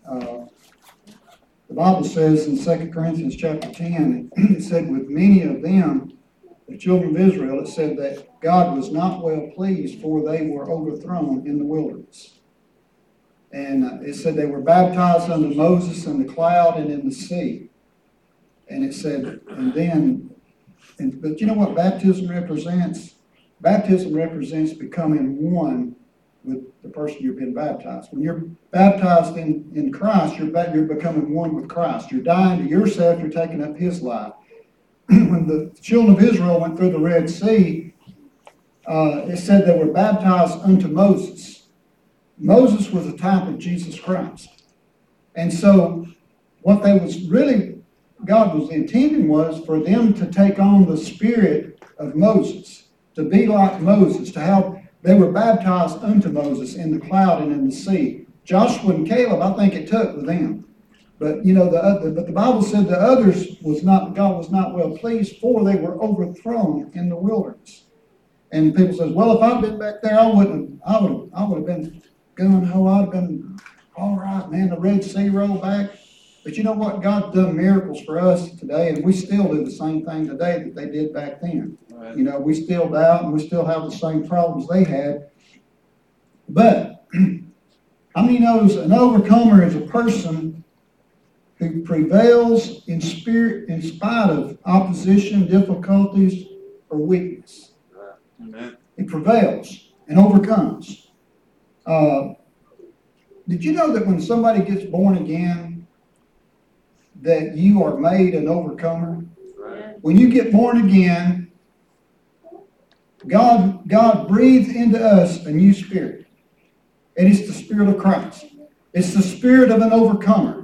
The Bible says in 2 Corinthians chapter 10, it said, with many of them, the children of Israel, it said that God was not well pleased, for they were overthrown in the wilderness. And it said they were baptized under Moses in the cloud and in the sea. And it said, but you know what baptism represents? Baptism represents becoming one with the person you've been baptized. When you're baptized in Christ, you're becoming one with Christ. You're dying to yourself, you're taking up His life. When the children of Israel went through the Red Sea, it said they were baptized unto Moses. Moses was a type of Jesus Christ. And so what they was really, God was intending was for them to take on the spirit of Moses, to be like Moses, to have, they were baptized unto Moses in the cloud and in the sea. Joshua and Caleb, I think it took with them. But you know, but the Bible said the others God was not well pleased, for they were overthrown in the wilderness. And people says, well, if I'd been back there, I would have been gung ho. I'd have been all right, man. The Red Sea rolled back. But you know what? God's done miracles for us today, and we still do the same thing today that they did back then. Right. You know, we still doubt, and we still have the same problems they had. But how many knows an overcomer is a person who prevails in spirit in spite of opposition, difficulties, or weakness? Amen. It prevails and overcomes. Did you know that when somebody gets born again, that you are made an overcomer? Right. When you get born again, God breathed into us a new spirit. And it's the Spirit of Christ. It's the spirit of an overcomer.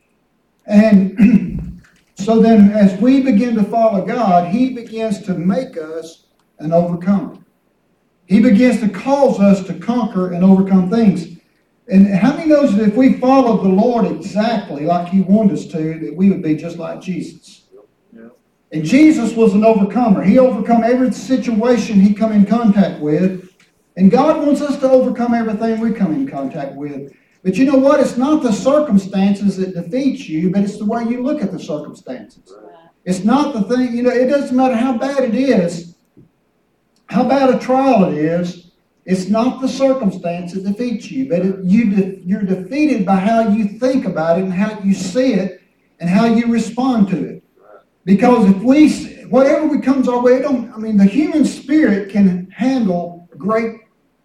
And so then as we begin to follow God, He begins to make us an overcomer. He begins to cause us to conquer and overcome things. And how many knows that if we followed the Lord exactly like He wanted us to, that we would be just like Jesus? Yeah. And Jesus was an overcomer. He overcome every situation He come in contact with. And God wants us to overcome everything we come in contact with. But you know what? It's not the circumstances that defeat you, but it's the way you look at the circumstances. It's not the thing, you know, it doesn't matter how bad it is, how bad a trial it is. It's not the circumstance that defeats you, but you're defeated by how you think about it and how you see it and how you respond to it. Because if whatever comes our way, the human spirit can handle great,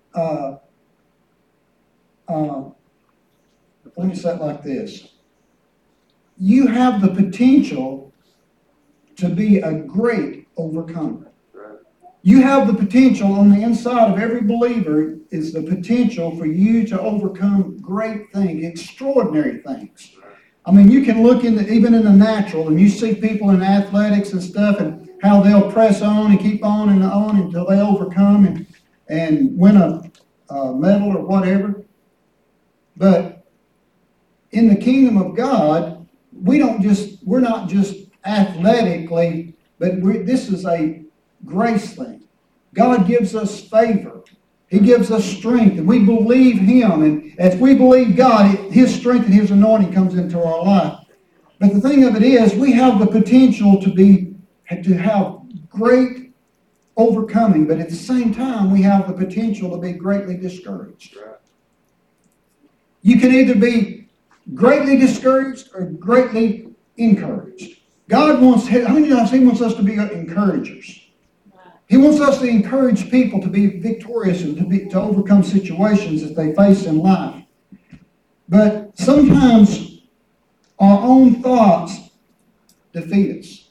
let me say it like this. You have the potential to be a great overcomer. You have the potential on the inside of every believer is the potential for you to overcome great things, extraordinary things. I mean, you can look even in the natural, and you see people in athletics and stuff, and how they'll press on and keep on and on until they overcome and win a medal or whatever. But in the kingdom of God, we're not just athletically, but this is a grace thing. God gives us favor. He gives us strength, and we believe Him. And as we believe God, His strength and His anointing comes into our life. But the thing of it is, we have the potential to have great overcoming, but at the same time, we have the potential to be greatly discouraged. You can either be greatly discouraged or greatly encouraged. God wants, how many times He wants us to be encouragers? He wants us to encourage people to be victorious and to overcome situations that they face in life. But sometimes our own thoughts defeat us.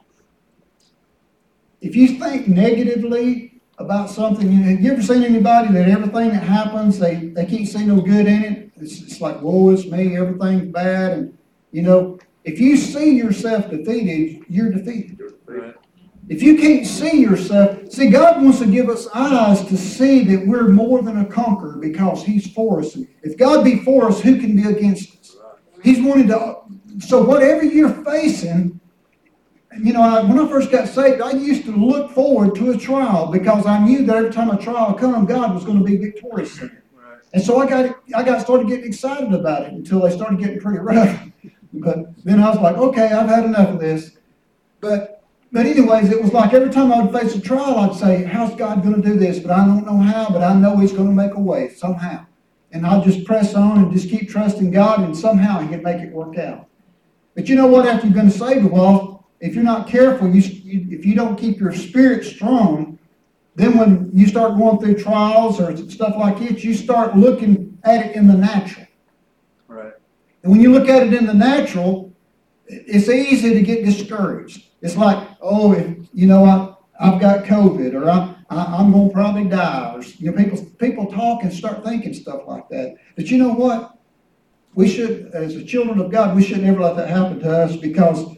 If you think negatively about something, have you ever seen anybody that everything that happens, they can't see no good in it? It's like, woe is me, everything's bad. And, if you see yourself defeated, you're defeated. Right. If you can't see yourself, God wants to give us eyes to see that we're more than a conqueror because He's for us. And if God be for us, who can be against us? He's wanting to, so whatever you're facing, when I first got saved, I used to look forward to a trial because I knew that every time a trial come, God was going to be victorious in it. Right. And so I got started getting excited about it until they started getting pretty rough. But then I was like, okay, I've had enough of this. But anyways, it was like every time I would face a trial, I'd say, how's God going to do this? But I don't know how, but I know He's going to make a way somehow. And I'll just press on and just keep trusting God, and somehow He can make it work out. But you know what? After you've been saved a while, if you're not careful, if you don't keep your spirit strong, then when you start going through trials or stuff like it, you start looking at it in the natural. Right. And when you look at it in the natural, it's easy to get discouraged. It's like, oh, I've got COVID, or I'm going to probably die, or people talk and start thinking stuff like that. But you know what? We should, as the children of God, we should never let that happen to us, because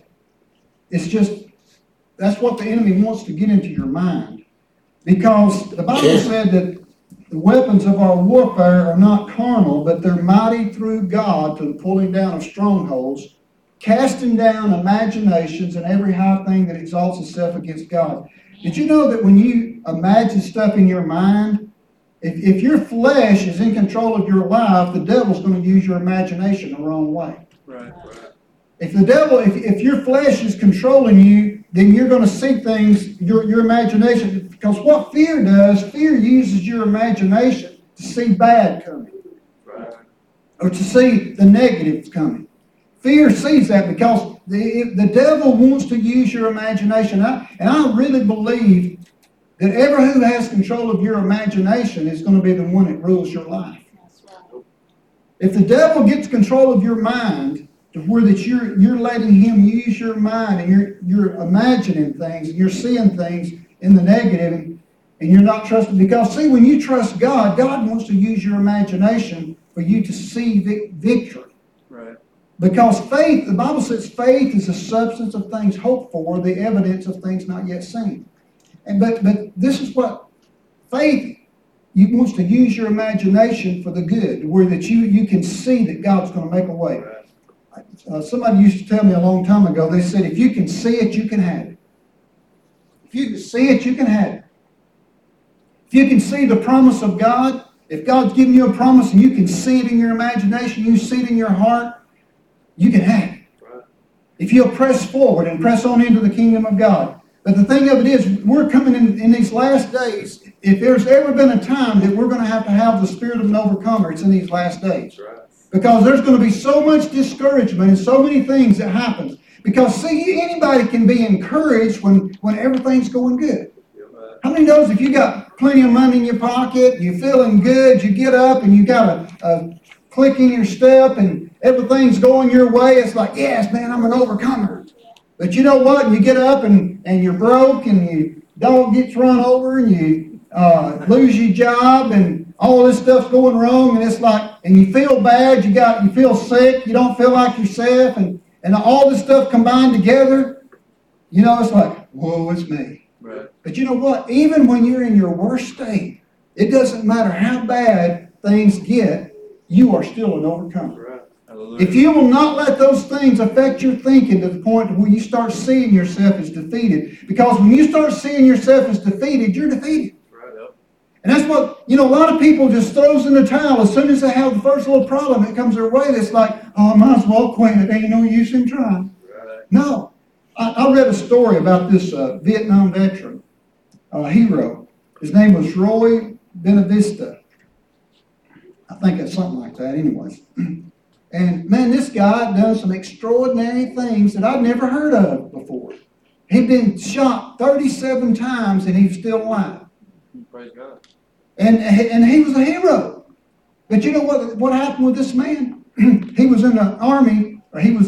that's what the enemy wants to get into your mind. Because the Bible said that the weapons of our warfare are not carnal, but they're mighty through God to the pulling down of strongholds, casting down imaginations and every high thing that exalts itself against God. Did you know that when you imagine stuff in your mind, if your flesh is in control of your life, the devil's going to use your imagination the wrong way. Right. If your flesh is controlling you, then you're going to see things, your imagination. Because what fear does, fear uses your imagination to see bad coming. Right. Or to see the negatives coming. Fear sees that because the devil wants to use your imagination. And I really believe that everyone who has control of your imagination is going to be the one that rules your life. If the devil gets control of your mind, to where that you're letting him use your mind, and you're imagining things, and you're seeing things in the negative, and you're not trusting. Because see, when you trust God, God wants to use your imagination for you to see victory. Right. Because faith, the Bible says faith is the substance of things hoped for, the evidence of things not yet seen. But this is what faith, you wants to use your imagination for the good, where that you can see that God's going to make a way. Right. Somebody used to tell me a long time ago, they said, if you can see it, you can have it. If you can see it, you can have it. If you can see the promise of God, if God's given you a promise and you can see it in your imagination, you see it in your heart, you can have it. Right. If you'll press forward and press on into the kingdom of God. But the thing of it is, we're coming in these last days. If there's ever been a time that we're going to have the spirit of an overcomer, it's in these last days. Right. Because there's going to be so much discouragement and so many things that happen. Because, see, anybody can be encouraged when everything's going good. How many knows if you got plenty of money in your pocket, you're feeling good, you get up and you got a click in your step and everything's going your way, it's like, yes, man, I'm an overcomer. But you know what? You get up and you're broke and your dog gets run over and you lose your job and all this stuff's going wrong, and it's like, and you feel bad, you feel sick, you don't feel like yourself, and all this stuff combined together, it's like, whoa, it's me. Right. But you know what? Even when you're in your worst state, it doesn't matter how bad things get, you are still an overcomer. Right. Hallelujah. If you will not let those things affect your thinking to the point where you start seeing yourself as defeated, because when you start seeing yourself as defeated, you're defeated. And that's what, a lot of people just throws in the towel as soon as they have the first little problem that comes their way. It's like, oh, I might as well quit. It ain't no use in trying. Right. No. I read a story about this Vietnam veteran, hero. His name was Roy Benavista. I think it's something like that anyways. And, man, this guy done some extraordinary things that I'd never heard of before. He'd been shot 37 times and he's still alive. Praise God. And he was a hero. But you know what happened with this man? He was in the army, or he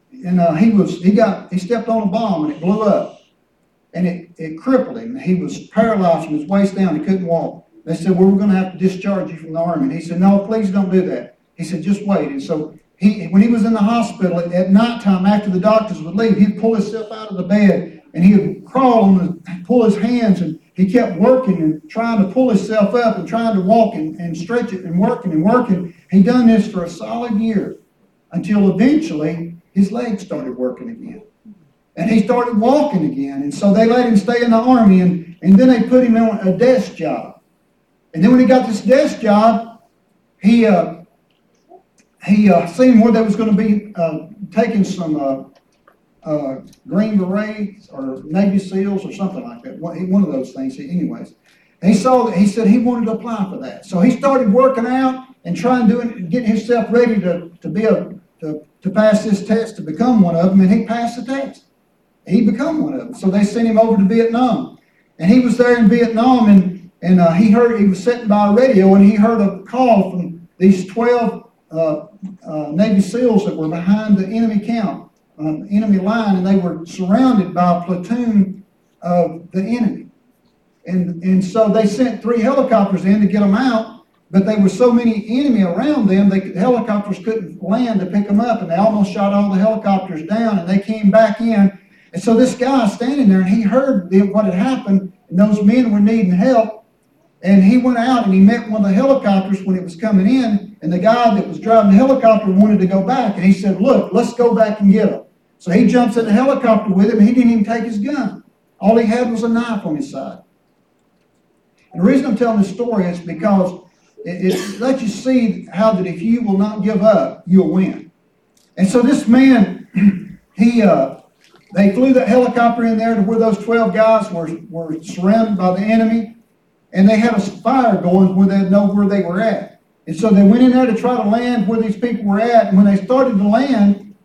stepped on a bomb and it blew up. And it crippled him. He was paralyzed from his waist down. He couldn't walk. They said, well, we're going to have to discharge you from the army. And he said, no, please don't do that. He said, just wait. And so when he was in the hospital at nighttime after the doctors would leave, he'd pull himself out of the bed and he would crawl and pull his hands, and he kept working and trying to pull himself up and trying to walk and stretch it and working. He done this for a solid year until eventually his legs started working again. And he started walking again. And so they let him stay in the army, and then they put him on a desk job. And then when he got this desk job, seen where they was going to be taking some Green Berets or Navy SEALs or something like that. One of those things. Anyways, he saw that. He said he wanted to apply for that. So he started working out and trying to get himself ready to pass this test to become one of them. And he passed the test. He become one of them. So they sent him over to Vietnam, and he was there in Vietnam, and he was sitting by a radio, and he heard a call from these 12 Navy SEALs that were behind the enemy camp, enemy line, and they were surrounded by a platoon of the enemy. And so they sent 3 helicopters in to get them out, but there were so many enemy around them, the helicopters couldn't land to pick them up, and they almost shot all the helicopters down, and they came back in. And so this guy standing there, and he heard what had happened, and those men were needing help. And he went out and he met one of the helicopters when it was coming in, and the guy that was driving the helicopter wanted to go back. And he said, look, let's go back and get him. So he jumps in the helicopter with him, and he didn't even take his gun. All he had was a knife on his side. And the reason I'm telling this story is because it lets you see how that if you will not give up, you'll win. And so this man, they flew that helicopter in there to where those 12 guys were surrounded by the enemy, and they had a fire going where they'd know where they were at. And so they went in there to try to land where these people were at, and when they started to land,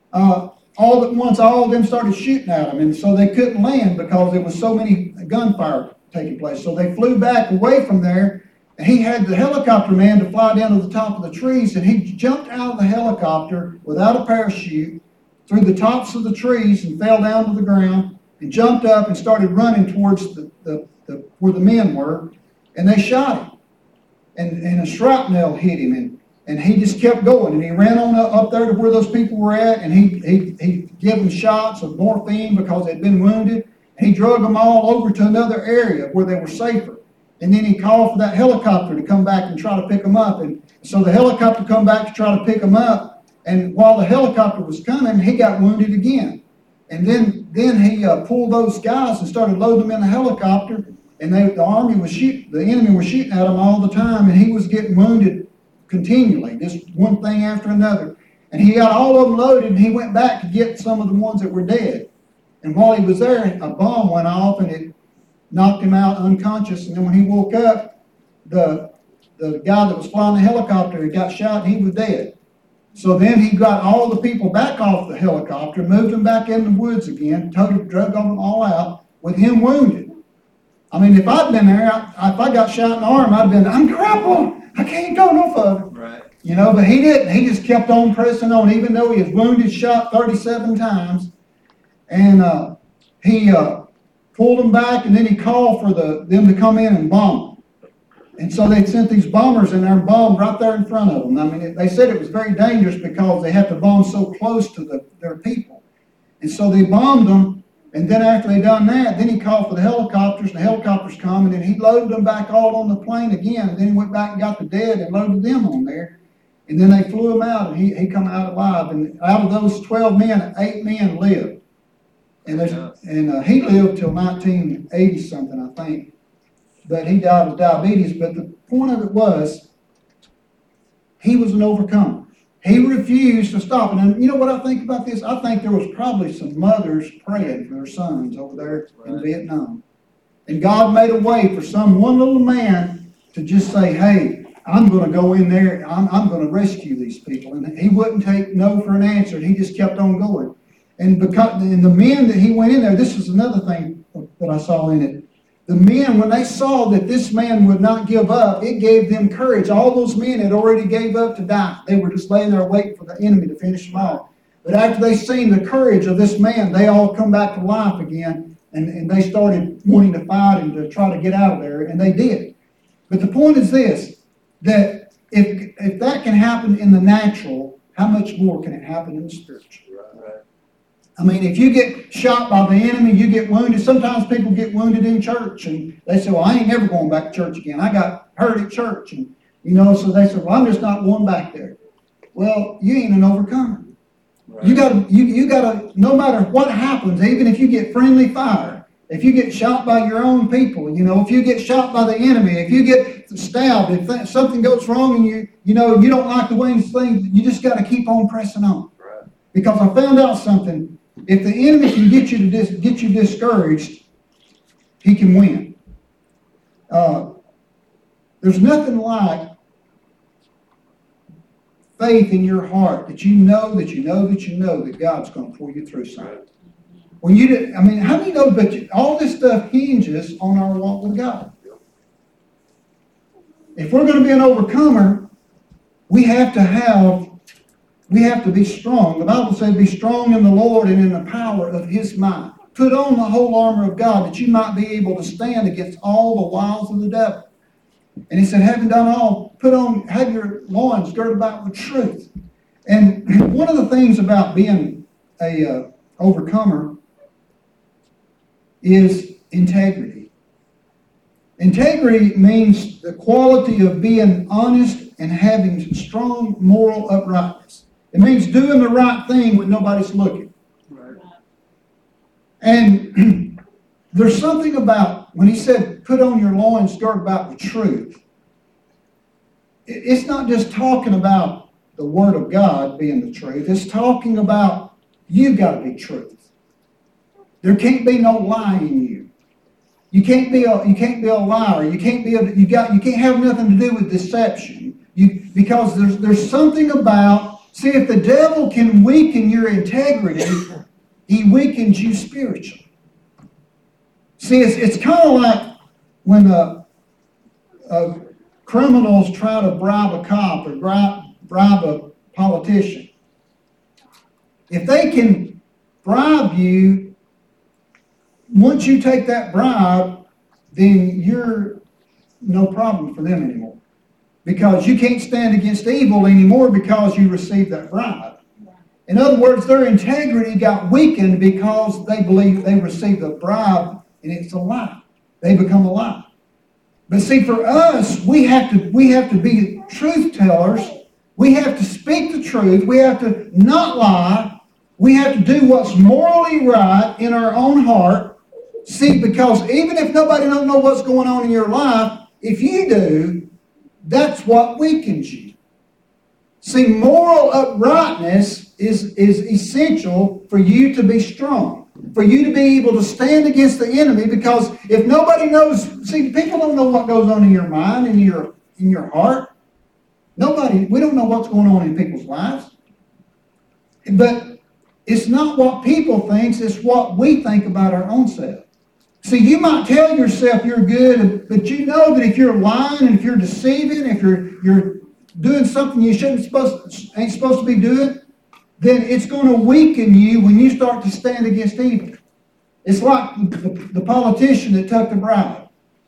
all at once, all of them started shooting at them, and so they couldn't land because there was so many gunfire taking place. So they flew back away from there, and he had the helicopter man to fly down to the top of the trees, and he jumped out of the helicopter without a parachute through the tops of the trees and fell down to the ground and jumped up and started running towards where the men were, and they shot him. And a shrapnel hit him, and he just kept going, and he ran on up there to where those people were at, and he gave them shots of morphine because they'd been wounded. He drug them all over to another area where they were safer. And then he called for that helicopter to come back and try to pick them up. And so the helicopter come back to try to pick them up. And while the helicopter was coming, he got wounded again. And then he pulled those guys and started loading them in the helicopter. And the enemy was shooting at him all the time, and he was getting wounded continually, just one thing after another. And he got all of them loaded, and he went back to get some of the ones that were dead. And while he was there, a bomb went off, and it knocked him out unconscious. And then when he woke up, the guy that was flying the helicopter, he got shot, and he was dead. So then he got all the people back off the helicopter, moved them back in the woods again, totally drug them all out with him wounded. I mean, if I'd been there, if I got shot in the arm, I'd been, I'm crippled. I can't go no further. Right. You know, but he didn't. He just kept on pressing on, even though he was wounded, shot 37 times. And he pulled them back, and then he called for them to come in and bomb them. And so they sent these bombers in there and bombed right there in front of them. I mean, they said it was very dangerous because they had to bomb so close to their people. And so they bombed them. And then after they done that, then he called for the helicopters, and the helicopters come, and then he loaded them back all on the plane again. And then he went back and got the dead and loaded them on there. And then they flew him out, and he come out alive. And out of those 12 men, 8 men lived. And he lived till 1980-something, I think. But he died of diabetes. But the point of it was, he was an overcomer. He refused to stop. And you know what I think about this? I think there was probably some mothers praying for their sons over there in Vietnam. And God made a way for one little man to just say, hey, I'm going to go in there. I'm going to rescue these people. And he wouldn't take no for an answer. And he just kept on going. And the men that he went in there, this is another thing that I saw in it. The men, when they saw that this man would not give up, it gave them courage. All those men had already gave up to die. They were just laying there waiting for the enemy to finish them off. But after they seen the courage of this man, they all come back to life again, and they started wanting to fight and to try to get out of there, and they did. But the point is this, that if that can happen in the natural, how much more can it happen in the spiritual? Right. I mean, if you get shot by the enemy, you get wounded. Sometimes people get wounded in church, and they say, well, I ain't never going back to church again. I got hurt at church. And, so they say, well, I'm just not going back there. Well, you ain't an overcomer. Right. You gotta, no matter what happens, even if you get friendly fire, if you get shot by your own people, if you get shot by the enemy, if you get stabbed, if something goes wrong and you don't like the way things, you just got to keep on pressing on. Right. Because I found out something. If the enemy can get you discouraged, he can win. There's nothing like faith in your heart that you know that God's going to pull you through something. Right. How many know that all this stuff hinges on our walk with God? If we're going to be an overcomer, we have to be strong. The Bible says, be strong in the Lord and in the power of His might. Put on the whole armor of God that you might be able to stand against all the wiles of the devil. And He said, having done all, have your loins girded about with truth. And one of the things about being a overcomer is integrity. Integrity means the quality of being honest and having strong moral uprightness. It means doing the right thing when nobody's looking. Right. And there's something about when He said, put on your loins girded about with truth. It's not just talking about the Word of God being the truth. It's talking about you've got to be truth. There can't be no lie in you. You can't be a liar. You can't have nothing to do with deception. Because there's something about, see, if the devil can weaken your integrity, he weakens you spiritually. See, it's kind of like when criminals try to bribe a cop or bribe a politician. If they can bribe you, once you take that bribe, then you're no problem for them anymore. Because you can't stand against evil anymore because you received that bribe. In other words, their integrity got weakened because they believe they received a bribe and it's a lie. They become a lie. But see, for us, we have to be truth tellers. We have to speak the truth. We have to not lie. We have to do what's morally right in our own heart. See, because even if nobody don't know what's going on in your life, if you do, that's what weakens you. See, moral uprightness is essential for you to be strong, for you to be able to stand against the enemy, because if nobody knows, see, people don't know what goes on in your mind, in your heart. We don't know what's going on in people's lives. But it's not what people think, it's what we think about our own self. See, you might tell yourself you're good, but you know that if you're lying and if you're deceiving, if you're doing something you ain't supposed to be doing, then it's going to weaken you when you start to stand against evil. It's like the politician that took the bribe.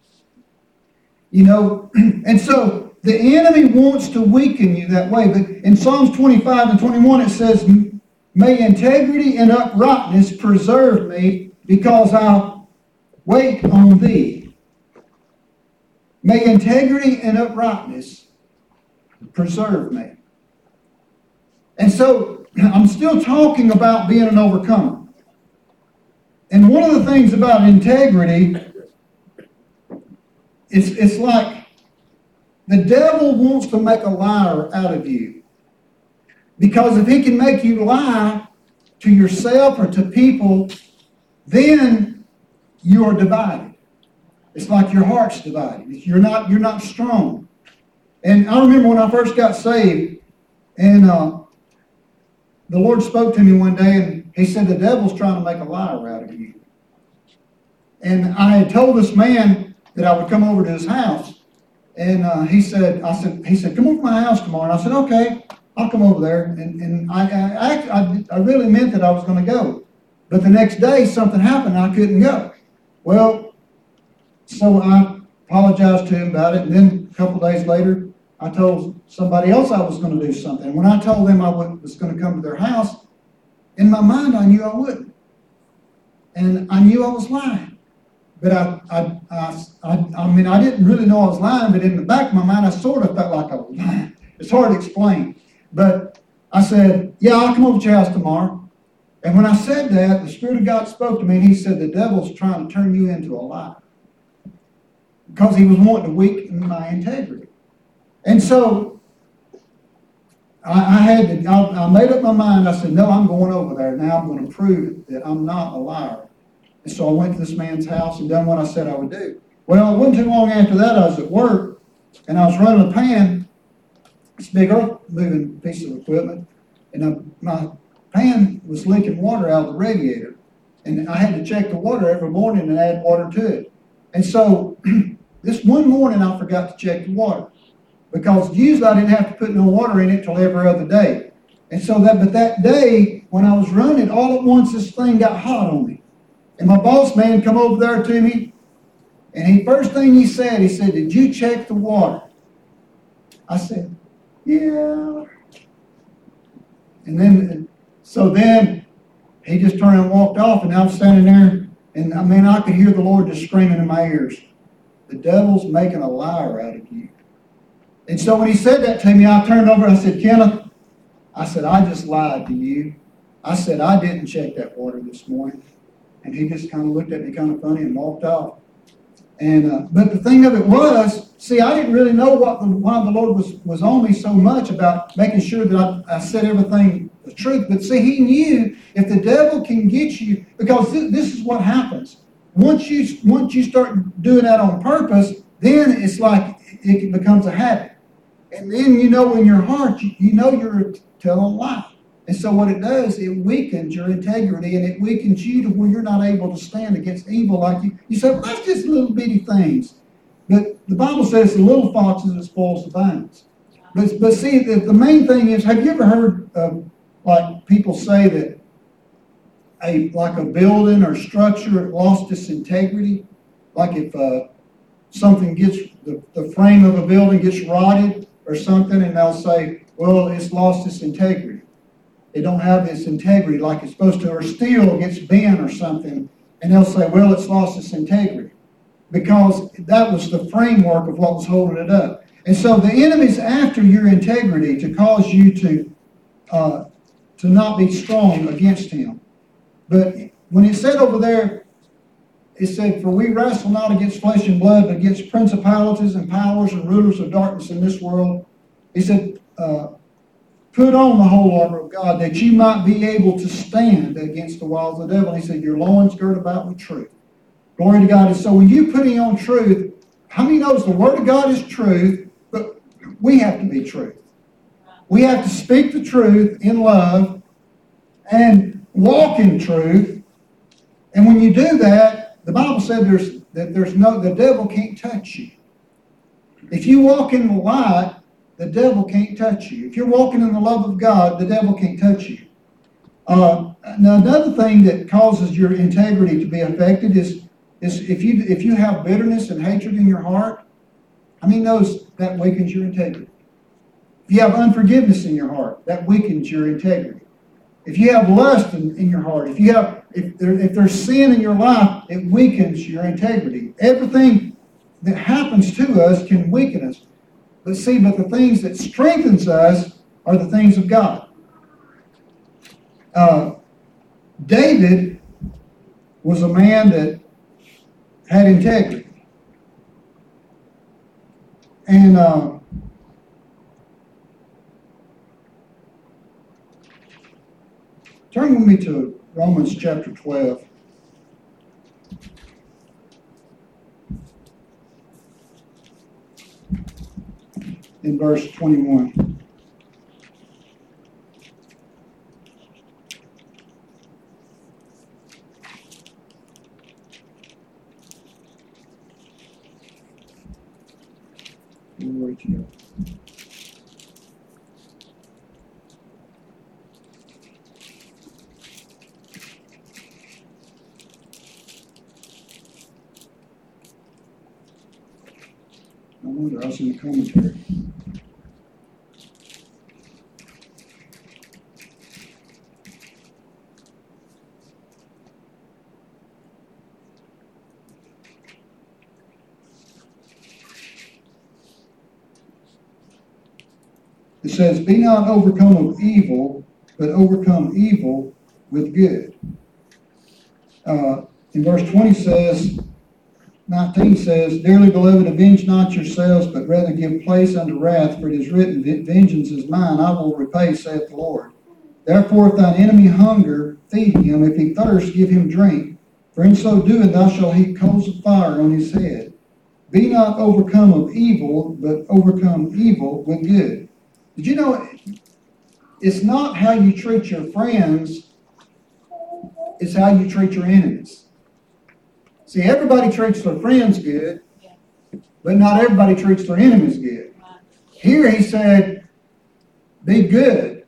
And so the enemy wants to weaken you that way. But in Psalms 25 and 21 it says, may integrity and uprightness preserve me, because I'll wait on thee. May integrity and uprightness preserve me. And so I'm still talking about being an overcomer. And one of the things about integrity, it's like the devil wants to make a liar out of you. Because if he can make you lie to yourself or to people, then you are divided. It's like your heart's divided. You're not strong. And I remember when I first got saved, and the Lord spoke to me one day, and He said, the devil's trying to make a liar out of you. And I had told this man that I would come over to his house. And he said, come over to my house tomorrow. And I said, okay, I'll come over there. And I really meant that I was going to go. But the next day, something happened, and I couldn't go. Well, so I apologized to him about it. And then a couple days later, I told somebody else I was going to do something. And when I told them I was going to come to their house, in my mind, I knew I wouldn't. And I knew I was lying. But I didn't really know I was lying, but in the back of my mind, I sort of felt like I was lying. It's hard to explain. But I said, yeah, I'll come over to your house tomorrow. And when I said that, the Spirit of God spoke to me, and he said, the devil's trying to turn you into a liar. Because he was wanting to weaken my integrity. And so, I made up my mind. I said, no, I'm going over there. Now I'm going to prove that I'm not a liar. And so I went to this man's house and done what I said I would do. Well, it wasn't too long after that, I was at work, and I was running a pan, this big earth-moving piece of equipment, and my pan was leaking water out of the radiator. And I had to check the water every morning and add water to it. And so, this one morning I forgot to check the water. Because usually I didn't have to put no water in it till every other day. And so but that day, when I was running, all at once this thing got hot on me. And my boss man come over there to me, and first thing he said, did you check the water? I said, yeah. And then he just turned and walked off, and I was standing there, and I could hear the Lord just screaming in my ears, the devil's making a liar out of you. And so when he said that to me, I turned over and I said, Kenneth, I said, I just lied to you. I said, I didn't check that water this morning. And he just kind of looked at me kind of funny and walked off. And but the thing of it was, see, I didn't really know why the Lord was on me so much about making sure that I said everything the truth. But see, he knew if the devil can get you, because this is what happens. Once you start doing that on purpose, then it's like it becomes a habit. And then you know in your heart, you know you're telling a lie. And so what it does, it weakens your integrity, and it weakens you to where you're not able to stand against evil like you say, well, that's just little bitty things. But the Bible says the little foxes that spoils the vines. But see, the main thing is, have you ever heard of, like people say that like a building or structure lost its integrity? Like if something gets, the frame of a building gets rotted or something, and they'll say, well, it's lost its integrity. It don't have its integrity like it's supposed to. Or steel gets bent or something, and they'll say, well, it's lost its integrity. Because that was the framework of what was holding it up. And so the enemy's after your integrity to cause you to not be strong against him. But when it said over there, it said, for we wrestle not against flesh and blood, but against principalities and powers and rulers of darkness in this world. He said, put on the whole armor of God that you might be able to stand against the wiles of the devil. And he said, your loins girt about with truth. Glory to God. And so when you putting on truth, how many knows the Word of God is truth, but we have to be truth. We have to speak the truth in love and walk in truth. And when you do that, the Bible said the devil can't touch you. If you walk in the light, the devil can't touch you. If you're walking in the love of God, the devil can't touch you. Now, another thing that causes your integrity to be affected is if you have bitterness and hatred in your heart, how many knows that weakens your integrity? If you have unforgiveness in your heart, that weakens your integrity. If you have lust in your heart, if there's sin in your life, it weakens your integrity. Everything that happens to us can weaken us. But the things that strengthens us are the things of God. David was a man that had integrity. And turn with me to Romans chapter 12. In verse 21. Glory to God. I wonder, I was in the commentary. It says, be not overcome of evil, but overcome evil with good. In verse 19 says, Dearly beloved, avenge not yourselves, but rather give place unto wrath, for it is written, Vengeance is mine, I will repay, saith the Lord. Therefore, if thine enemy hunger, feed him. If he thirst, give him drink. For in so doing, thou shalt heap coals of fire on his head. Be not overcome of evil, but overcome evil with good. Did you know it's not how you treat your friends, it's how you treat your enemies. See, everybody treats their friends good, but not everybody treats their enemies good. Here he said, be good.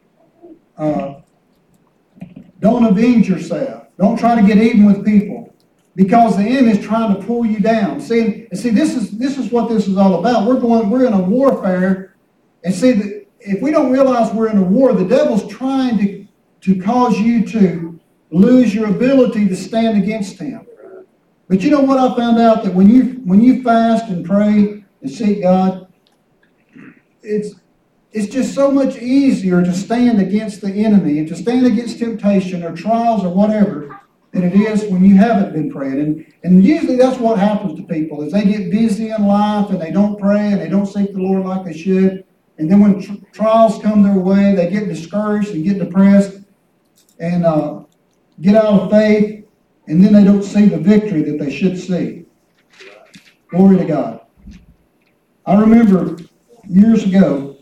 Don't avenge yourself. Don't try to get even with people, because the enemy is trying to pull you down. See, this is what this is all about. We're in a warfare, and see, if we don't realize we're in a war, the devil's trying to cause you to lose your ability to stand against him. But you know what I found out? That when you fast and pray and seek God, it's just so much easier to stand against the enemy and to stand against temptation or trials or whatever than it is when you haven't been praying. And usually that's what happens to people, is they get busy in life and they don't pray and they don't seek the Lord like they should. And then when trials come their way, they get discouraged and get depressed and get out of faith. And then they don't see the victory that they should see. Glory to God. I remember years ago,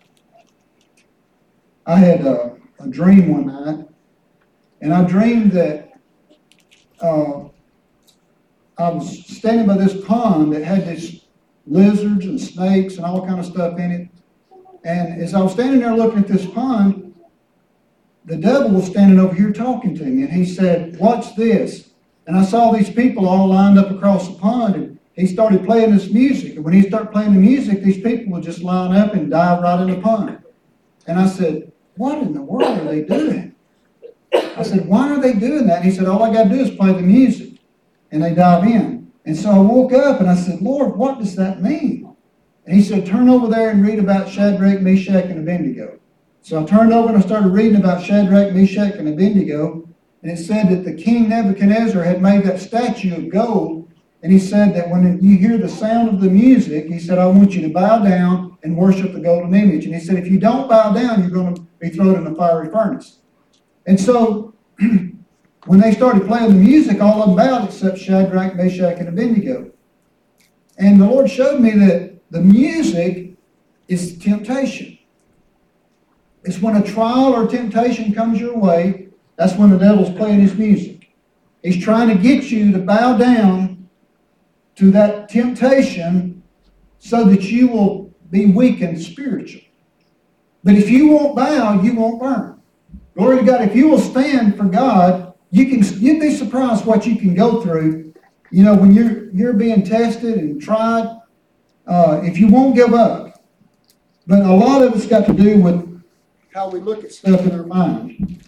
I had a dream one night, and I dreamed that I was standing by this pond that had these lizards and snakes and all kind of stuff in it. And as I was standing there looking at this pond, the devil was standing over here talking to me, and he said, watch this. And I saw these people all lined up across the pond, and he started playing this music. And when he started playing the music, these people would just line up and dive right in the pond. And I said, what in the world are they doing? I said, why are they doing that? And he said, all I got to do is play the music. And they dive in. And so I woke up and I said, Lord, what does that mean? And he said, turn over there and read about Shadrach, Meshach, and Abednego. So I turned over and I started reading about Shadrach, Meshach, and Abednego. And it said that the king Nebuchadnezzar had made that statue of gold. And he said that when you hear the sound of the music, he said, I want you to bow down and worship the golden image. And he said, if you don't bow down, you're going to be thrown in the fiery furnace. And so when they started playing the music, all of them bowed except Shadrach, Meshach, and Abednego. And the Lord showed me that the music is temptation. It's when a trial or temptation comes your way, that's when the devil's playing his music. He's trying to get you to bow down to that temptation so that you will be weakened spiritually. But if you won't bow, you won't burn. Glory to God. If you will stand for God, you'd be surprised what you can go through. You know, when you're being tested and tried, if you won't give up. But a lot of it's got to do with how we look at stuff in our mind.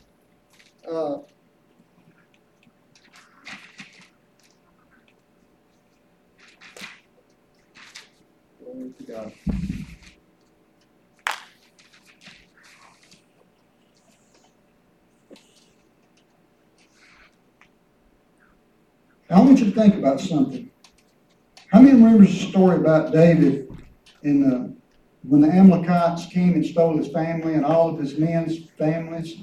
Glory to God. I want you to think about something. How many remembers the story about David when the Amalekites came and stole his family and all of his men's families?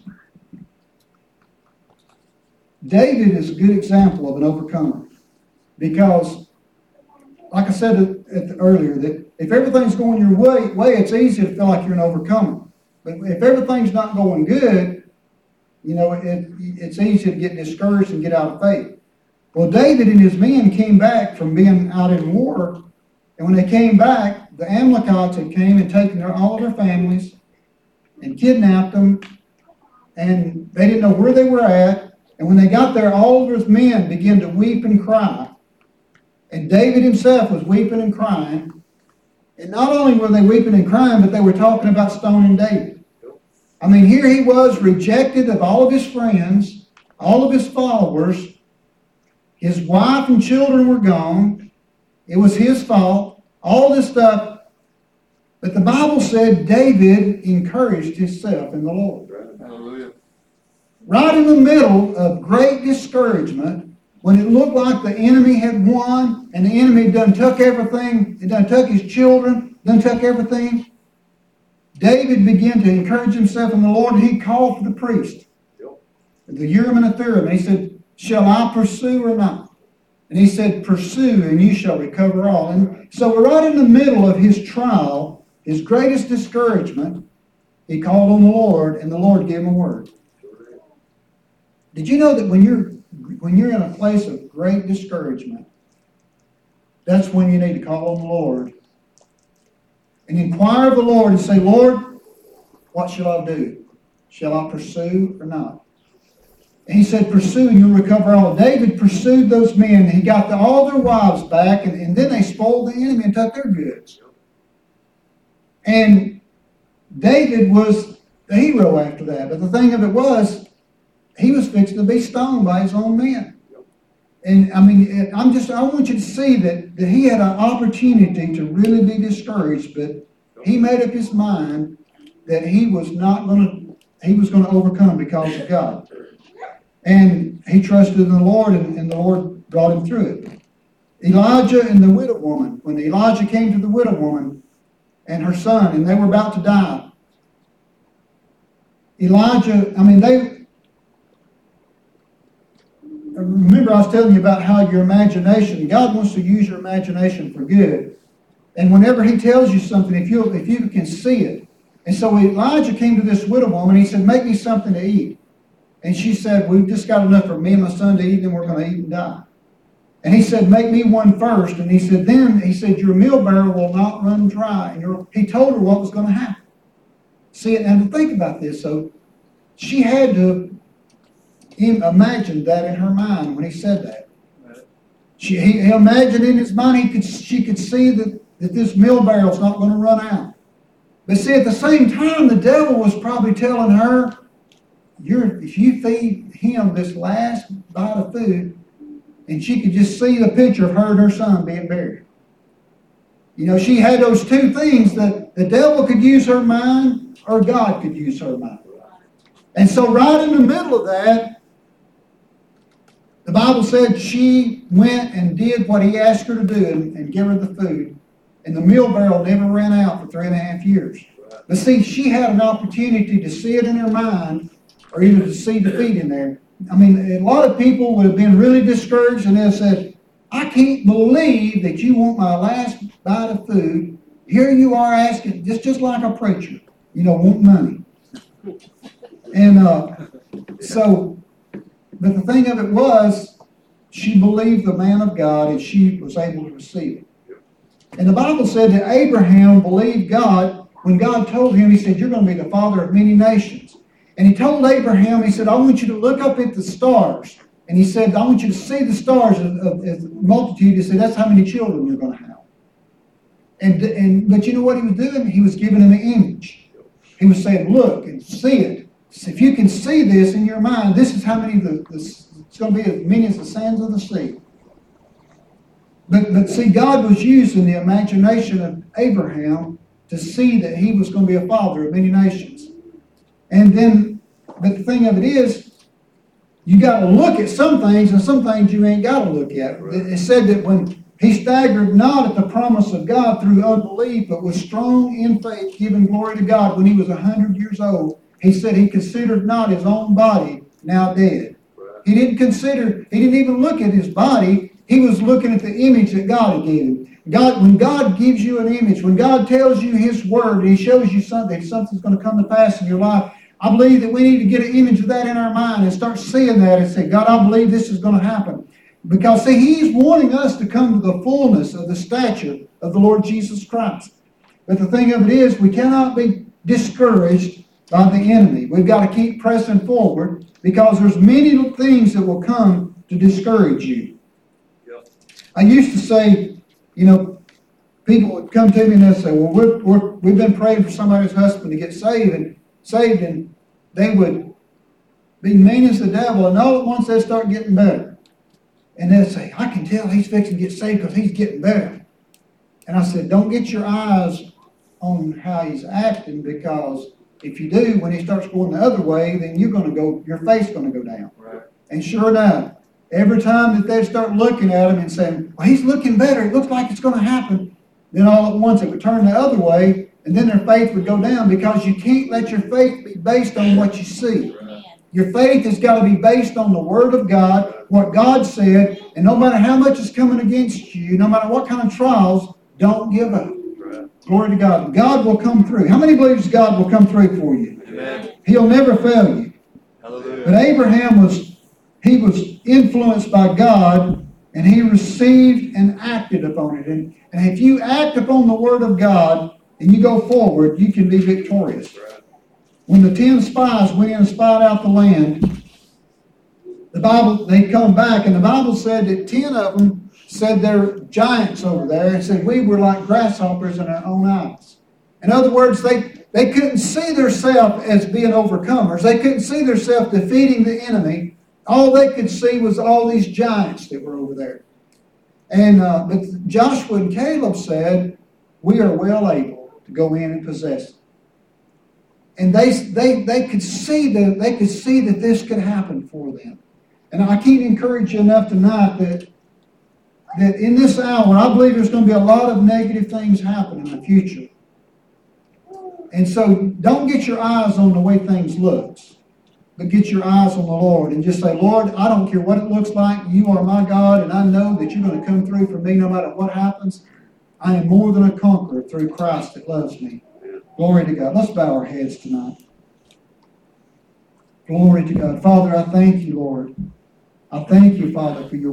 David is a good example of an overcomer, because, like I said earlier, that if everything's going your way, it's easy to feel like you're an overcomer. But if everything's not going good, you know, it's easy to get discouraged and get out of faith. Well, David and his men came back from being out in war, and when they came back, the Amalekites had came and taken all of their families and kidnapped them, and they didn't know where they were at. And when they got there, all of his men began to weep and cry. And David himself was weeping and crying. And not only were they weeping and crying, but they were talking about stoning David. I mean, here he was, rejected of all of his friends, all of his followers. His wife and children were gone. It was his fault. All this stuff. But the Bible said David encouraged himself in the Lord. Hallelujah. right in the middle of great discouragement, when it looked like the enemy had won and the enemy done took everything, he done took his children, done took everything, David began to encourage himself in the Lord, and he called for the priest, the Urim and the Thummim, and he said, shall I pursue or not? And he said, pursue, and you shall recover all. And so we're right in the middle of his trial, his greatest discouragement. He called on the Lord, and the Lord gave him a word. Did you know that when you're in a place of great discouragement, that's when you need to call on the Lord and inquire of the Lord and say, Lord, what shall I do? Shall I pursue or not? And he said, pursue and you'll recover all. David pursued those men. He got all their wives back, and then they spoiled the enemy and took their goods. And David was the hero after that. But the thing of it was, he was fixing to be stoned by his own men. And I mean, I want you to see that he had an opportunity to really be discouraged, but he made up his mind that he was going to overcome because of God. And he trusted in the Lord, and the Lord brought him through it. Elijah and the widow woman, when Elijah came to the widow woman and her son, and they were about to die, remember I was telling you about how your imagination, God wants to use your imagination for good. And whenever he tells you something, if you can see it. And so Elijah came to this widow woman, and he said, make me something to eat. And she said, we've just got enough for me and my son to eat, and we're going to eat and die. And he said, make me one first. And he said, your meal barrel will not run dry. And he told her what was going to happen. See, and think about this. So she had to imagine that in her mind when he said that. He imagined in his mind she could see that this meal barrel is not going to run out. But see, at the same time, the devil was probably telling her, if you feed him this last bite of food, and she could just see the picture of her and her son being buried. You know, she had those two things, that the devil could use her mind or God could use her mind. And so right in the middle of that, the Bible said she went and did what he asked her to do and give her the food. And the meal barrel never ran out for 3.5 years. But see, she had an opportunity to see it in her mind, or either to see defeat in there. I mean, a lot of people would have been really discouraged, and they said, I can't believe that you want my last bite of food. Here you are asking, just like a preacher, want money. And but the thing of it was, she believed the man of God, and she was able to receive it. And the Bible said that Abraham believed God when God told him, he said, you're going to be the father of many nations. And he told Abraham, he said, I want you to look up at the stars. And he said, I want you to see the stars of multitude. He said, that's how many children you're going to have. But you know what he was doing? He was giving him an image. He was saying, look and see it. If you can see this in your mind, this is how many, it's going to be as many as the sands of the sea. But see, God was using the imagination of Abraham to see that he was going to be a father of many nations. But the thing of it is, you got to look at some things, and some things you ain't got to look at. It said that when he staggered not at the promise of God through unbelief, but was strong in faith, giving glory to God when he was 100 years old, he said he considered not his own body now dead. He didn't even look at his body. He was looking at the image that God had given him. When God gives you an image, when God tells you his word, he shows you something's going to come to pass in your life, I believe that we need to get an image of that in our mind and start seeing that and say, God, I believe this is going to happen. Because, see, he's wanting us to come to the fullness of the stature of the Lord Jesus Christ. But the thing of it is, we cannot be discouraged by the enemy. We've got to keep pressing forward, because there's many things that will come to discourage you. Yep. I used to say, people would come to me and they'd say, well, we've been praying for somebody's husband to get saved, and they would be mean as the devil, and all at once they'd start getting better. And they'd say, I can tell he's fixing to get saved because he's getting better. And I said, don't get your eyes on how he's acting, because If you do, when he starts going the other way, then your faith's gonna go down. Right. And sure enough, every time that they start looking at him and saying, well, he's looking better, it looks like it's gonna happen, then all at once it would turn the other way, and then their faith would go down, because you can't let your faith be based on what you see. Right. Your faith has got to be based on the Word of God, what God said, and no matter how much is coming against you, no matter what kind of trials, don't give up. Right. Glory to God. God will come through. How many believes God will come through for you? Amen. He'll never fail you. Hallelujah. But Abraham was influenced by God, and he received and acted upon it. And if you act upon the Word of God and you go forward, you can be victorious. Right. When the 10 spies went in and spied out the land, they come back, and the Bible said that 10 of them said they're giants over there, and said we were like grasshoppers in our own eyes. In other words, they couldn't see themselves as being overcomers. They couldn't see themselves defeating the enemy. All they could see was all these giants that were over there. And but Joshua and Caleb said, we are well able to go in and possess it. And they could see that this could happen for them. And I can't encourage you enough tonight that in this hour, I believe there's going to be a lot of negative things happen in the future. And so don't get your eyes on the way things look, but get your eyes on the Lord and just say, Lord, I don't care what it looks like. You are my God, and I know that you're going to come through for me no matter what happens. I am more than a conqueror through Christ that loves me. Glory to God. Let's bow our heads tonight. Glory to God. Father, I thank you, Lord. I thank you, Father, for your